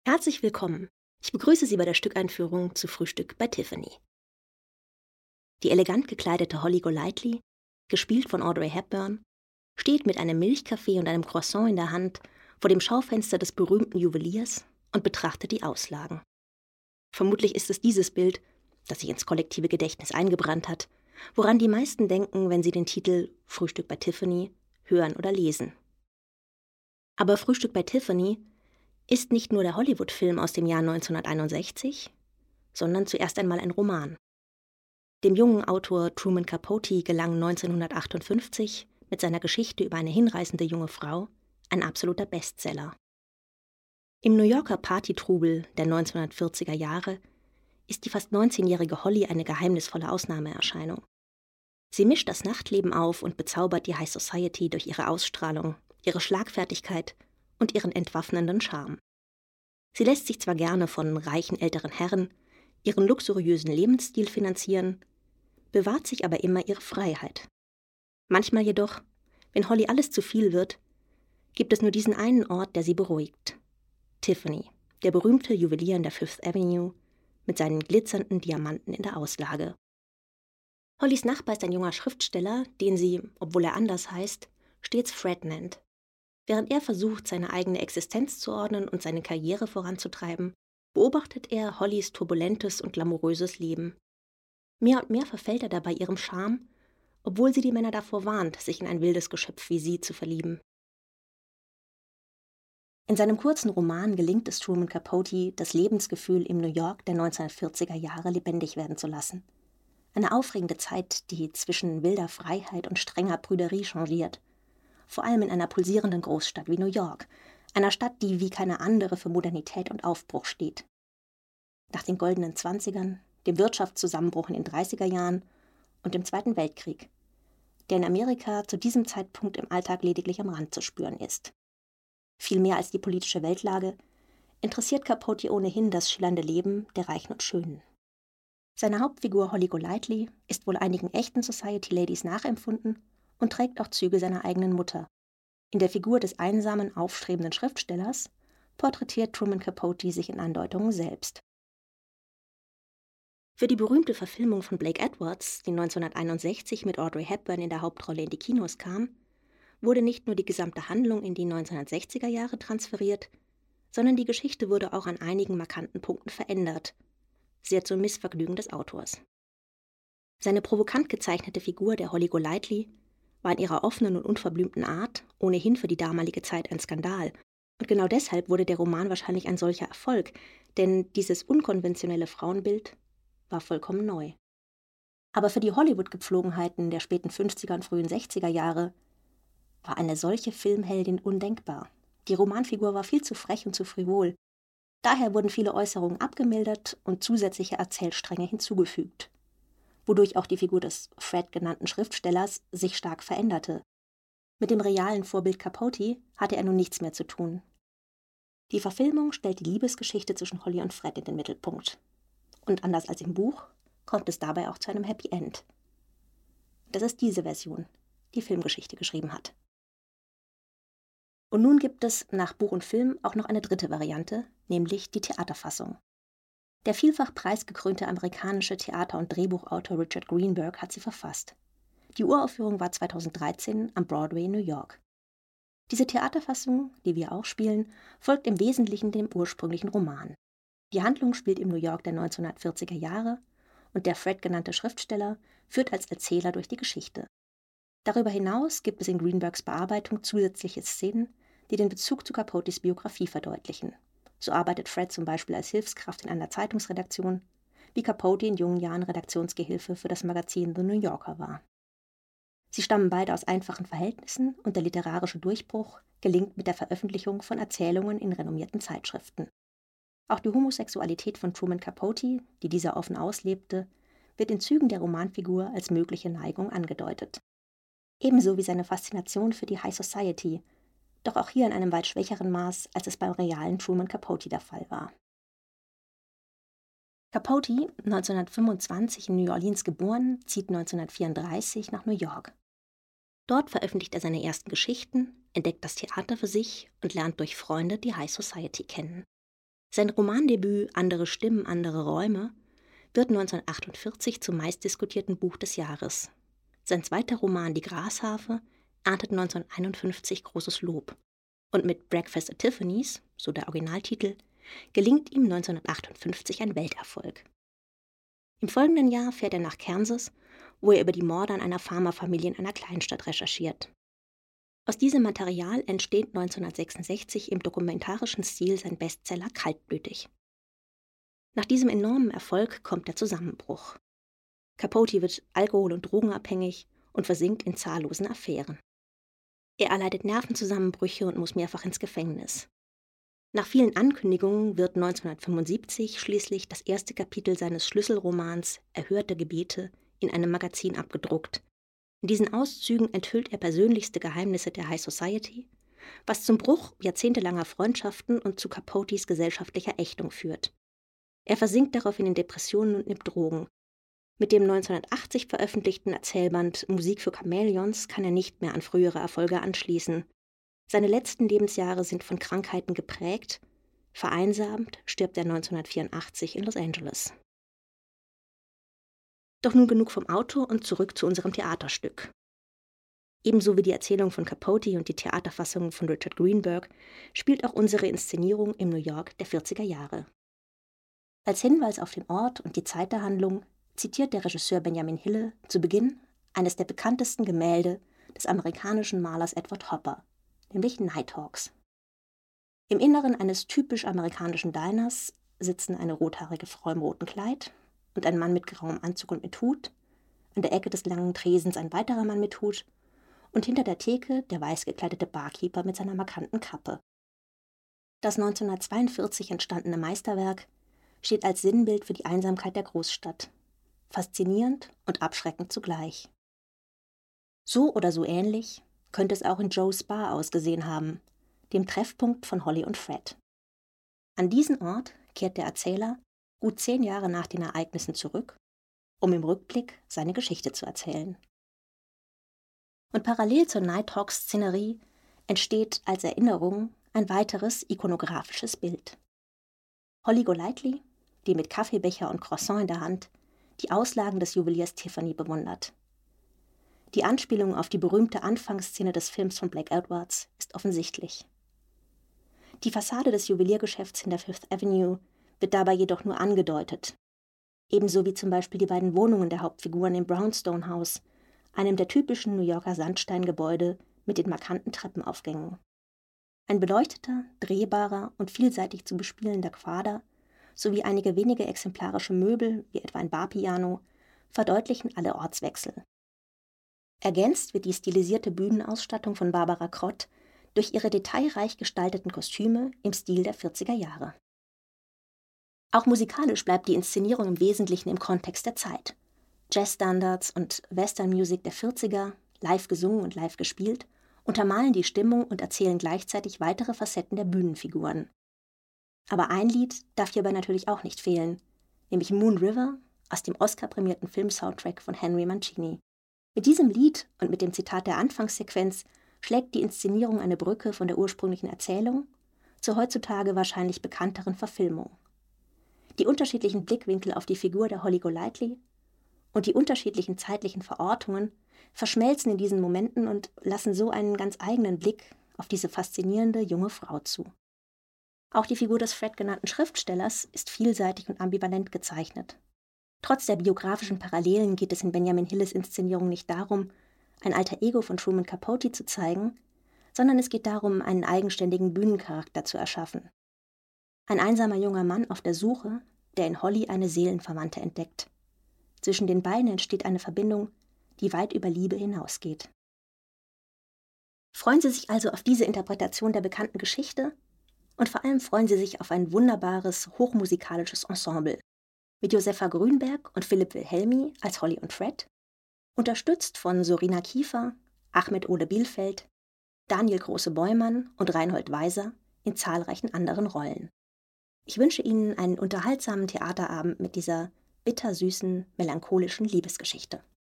Herzlich willkommen. Ich begrüße Sie bei der Stückeinführung zu Frühstück bei Tiffany. Die elegant gekleidete Holly Golightly, gespielt von Audrey Hepburn, steht mit einem Milchkaffee und einem Croissant in der Hand vor dem Schaufenster des berühmten Juweliers und betrachtet die Auslagen. Vermutlich ist es dieses Bild, das sich ins kollektive Gedächtnis eingebrannt hat, woran die meisten denken, wenn sie den Titel Frühstück bei Tiffany hören oder lesen. Aber Frühstück bei Tiffany ist nicht nur der Hollywood-Film aus dem Jahr 1961, sondern zuerst einmal ein Roman. Dem jungen Autor Truman Capote gelang 1958 mit seiner Geschichte über eine hinreißende junge Frau ein absoluter Bestseller. Im New Yorker Partytrubel der 1940er Jahre ist die fast 19-jährige Holly eine geheimnisvolle Ausnahmeerscheinung. Sie mischt das Nachtleben auf und bezaubert die High Society durch ihre Ausstrahlung, ihre Schlagfertigkeit und ihren entwaffnenden Charme. Sie lässt sich zwar gerne von reichen älteren Herren ihren luxuriösen Lebensstil finanzieren, bewahrt sich aber immer ihre Freiheit. Manchmal jedoch, wenn Holly alles zu viel wird, gibt es nur diesen einen Ort, der sie beruhigt. Tiffany, der berühmte Juwelier in der Fifth Avenue, mit seinen glitzernden Diamanten in der Auslage. Hollys Nachbar ist ein junger Schriftsteller, den sie, obwohl er anders heißt, stets Fred nennt. Während er versucht, seine eigene Existenz zu ordnen und seine Karriere voranzutreiben, beobachtet er Hollys turbulentes und glamouröses Leben. Mehr und mehr verfällt er dabei ihrem Charme, obwohl sie die Männer davor warnt, sich in ein wildes Geschöpf wie sie zu verlieben. In seinem kurzen Roman gelingt es Truman Capote, das Lebensgefühl im New York der 1940er Jahre lebendig werden zu lassen. Eine aufregende Zeit, die zwischen wilder Freiheit und strenger Prüderie changiert. Vor allem in einer pulsierenden Großstadt wie New York, einer Stadt, die wie keine andere für Modernität und Aufbruch steht. Nach den goldenen 20ern, dem Wirtschaftszusammenbruch in den 30er Jahren und dem Zweiten Weltkrieg, der in Amerika zu diesem Zeitpunkt im Alltag lediglich am Rand zu spüren ist. Viel mehr als die politische Weltlage interessiert Capote ohnehin das schillernde Leben der Reichen und Schönen. Seine Hauptfigur Holly Golightly ist wohl einigen echten Society-Ladies nachempfunden und trägt auch Züge seiner eigenen Mutter. In der Figur des einsamen, aufstrebenden Schriftstellers porträtiert Truman Capote sich in Andeutungen selbst. Für die berühmte Verfilmung von Blake Edwards, die 1961 mit Audrey Hepburn in der Hauptrolle in die Kinos kam, wurde nicht nur die gesamte Handlung in die 1960er Jahre transferiert, sondern die Geschichte wurde auch an einigen markanten Punkten verändert, sehr zum Missvergnügen des Autors. Seine provokant gezeichnete Figur der Holly Golightly war in ihrer offenen und unverblümten Art ohnehin für die damalige Zeit ein Skandal, und genau deshalb wurde der Roman wahrscheinlich ein solcher Erfolg, denn dieses unkonventionelle Frauenbild war vollkommen neu. Aber für die Hollywood-Gepflogenheiten der späten 50er und frühen 60er Jahre war eine solche Filmheldin undenkbar. Die Romanfigur war viel zu frech und zu frivol. Daher wurden viele Äußerungen abgemildert und zusätzliche Erzählstränge hinzugefügt, wodurch auch die Figur des Fred genannten Schriftstellers sich stark veränderte. Mit dem realen Vorbild Capote hatte er nun nichts mehr zu tun. Die Verfilmung stellt die Liebesgeschichte zwischen Holly und Fred in den Mittelpunkt. Und anders als im Buch kommt es dabei auch zu einem Happy End. Das ist diese Version, die Filmgeschichte geschrieben hat. Und nun gibt es nach Buch und Film auch noch eine dritte Variante, nämlich die Theaterfassung. Der vielfach preisgekrönte amerikanische Theater- und Drehbuchautor Richard Greenberg hat sie verfasst. Die Uraufführung war 2013 am Broadway in New York. Diese Theaterfassung, die wir auch spielen, folgt im Wesentlichen dem ursprünglichen Roman. Die Handlung spielt im New York der 1940er Jahre und der Fred genannte Schriftsteller führt als Erzähler durch die Geschichte. Darüber hinaus gibt es in Greenbergs Bearbeitung zusätzliche Szenen, die den Bezug zu Capotes Biografie verdeutlichen. So arbeitet Fred zum Beispiel als Hilfskraft in einer Zeitungsredaktion, wie Capote in jungen Jahren Redaktionsgehilfe für das Magazin The New Yorker war. Sie stammen beide aus einfachen Verhältnissen und der literarische Durchbruch gelingt mit der Veröffentlichung von Erzählungen in renommierten Zeitschriften. Auch die Homosexualität von Truman Capote, die dieser offen auslebte, wird in Zügen der Romanfigur als mögliche Neigung angedeutet. Ebenso wie seine Faszination für die High Society, doch auch hier in einem weit schwächeren Maß, als es beim realen Truman Capote der Fall war. Capote, 1925 in New Orleans geboren, zieht 1934 nach New York. Dort veröffentlicht er seine ersten Geschichten, entdeckt das Theater für sich und lernt durch Freunde die High Society kennen. Sein Romandebüt »Andere Stimmen, andere Räume« wird 1948 zum meistdiskutierten Buch des Jahres. Sein zweiter Roman »Die Grasharfe« erntet 1951 großes Lob. Und mit »Breakfast at Tiffany's«, so der Originaltitel, gelingt ihm 1958 ein Welterfolg. Im folgenden Jahr fährt er nach Kansas, wo er über die Morde an einer Farmerfamilie in einer Kleinstadt recherchiert. Aus diesem Material entsteht 1966 im dokumentarischen Stil sein Bestseller »Kaltblütig«. Nach diesem enormen Erfolg kommt der Zusammenbruch. Capote wird alkohol- und drogenabhängig und versinkt in zahllosen Affären. Er erleidet Nervenzusammenbrüche und muss mehrfach ins Gefängnis. Nach vielen Ankündigungen wird 1975 schließlich das erste Kapitel seines Schlüsselromans »Erhörte Gebete« in einem Magazin abgedruckt. In diesen Auszügen enthüllt er persönlichste Geheimnisse der High Society, was zum Bruch jahrzehntelanger Freundschaften und zu Capotes gesellschaftlicher Ächtung führt. Er versinkt daraufhin in Depressionen und nimmt Drogen. Mit dem 1980 veröffentlichten Erzählband »Musik für Chamäleons« kann er nicht mehr an frühere Erfolge anschließen. Seine letzten Lebensjahre sind von Krankheiten geprägt. Vereinsamt stirbt er 1984 in Los Angeles. Doch nun genug vom Autor und zurück zu unserem Theaterstück. Ebenso wie die Erzählung von Capote und die Theaterfassung von Richard Greenberg spielt auch unsere Inszenierung im New York der 40er Jahre. Als Hinweis auf den Ort und die Zeit der Handlung zitiert der Regisseur Benjamin Hille zu Beginn eines der bekanntesten Gemälde des amerikanischen Malers Edward Hopper, nämlich Nighthawks. Im Inneren eines typisch amerikanischen Diners sitzen eine rothaarige Frau im roten Kleid und ein Mann mit grauem Anzug und mit Hut, an der Ecke des langen Tresens ein weiterer Mann mit Hut und hinter der Theke der weiß gekleidete Barkeeper mit seiner markanten Kappe. Das 1942 entstandene Meisterwerk steht als Sinnbild für die Einsamkeit der Großstadt. Faszinierend und abschreckend zugleich. So oder so ähnlich könnte es auch in Joe's Bar ausgesehen haben, dem Treffpunkt von Holly und Fred. An diesen Ort kehrt der Erzähler gut 10 Jahre nach den Ereignissen zurück, um im Rückblick seine Geschichte zu erzählen. Und parallel zur Nighthawks-Szenerie entsteht als Erinnerung ein weiteres ikonografisches Bild. Holly Golightly, die mit Kaffeebecher und Croissant in der Hand die Auslagen des Juweliers Tiffany bewundert. Die Anspielung auf die berühmte Anfangsszene des Films von Blake Edwards ist offensichtlich. Die Fassade des Juweliergeschäfts in der Fifth Avenue wird dabei jedoch nur angedeutet. Ebenso wie zum Beispiel die beiden Wohnungen der Hauptfiguren im Brownstone House, einem der typischen New Yorker Sandsteingebäude mit den markanten Treppenaufgängen. Ein beleuchteter, drehbarer und vielseitig zu bespielender Quader sowie einige wenige exemplarische Möbel, wie etwa ein Barpiano, verdeutlichen alle Ortswechsel. Ergänzt wird die stilisierte Bühnenausstattung von Barbara Krott durch ihre detailreich gestalteten Kostüme im Stil der 40er Jahre. Auch musikalisch bleibt die Inszenierung im Wesentlichen im Kontext der Zeit. Jazzstandards und Western-Musik der 40er, live gesungen und live gespielt, untermalen die Stimmung und erzählen gleichzeitig weitere Facetten der Bühnenfiguren. Aber ein Lied darf hierbei natürlich auch nicht fehlen, nämlich Moon River aus dem Oscar-prämierten Filmsoundtrack von Henry Mancini. Mit diesem Lied und mit dem Zitat der Anfangssequenz schlägt die Inszenierung eine Brücke von der ursprünglichen Erzählung zur heutzutage wahrscheinlich bekannteren Verfilmung. Die unterschiedlichen Blickwinkel auf die Figur der Holly Golightly und die unterschiedlichen zeitlichen Verortungen verschmelzen in diesen Momenten und lassen so einen ganz eigenen Blick auf diese faszinierende junge Frau zu. Auch die Figur des Fred genannten Schriftstellers ist vielseitig und ambivalent gezeichnet. Trotz der biografischen Parallelen geht es in Benjamin Hilles Inszenierung nicht darum, ein alter Ego von Truman Capote zu zeigen, sondern es geht darum, einen eigenständigen Bühnencharakter zu erschaffen. Ein einsamer junger Mann auf der Suche, der in Holly eine Seelenverwandte entdeckt. Zwischen den beiden entsteht eine Verbindung, die weit über Liebe hinausgeht. Freuen Sie sich also auf diese Interpretation der bekannten Geschichte und vor allem freuen Sie sich auf ein wunderbares, hochmusikalisches Ensemble mit Josefa Grünberg und Philipp Wilhelmi als Holly und Fred, unterstützt von Sorina Kiefer, Ahmed Ole Bielfeld, Daniel Große-Beumann und Reinhold Weiser in zahlreichen anderen Rollen. Ich wünsche Ihnen einen unterhaltsamen Theaterabend mit dieser bittersüßen, melancholischen Liebesgeschichte.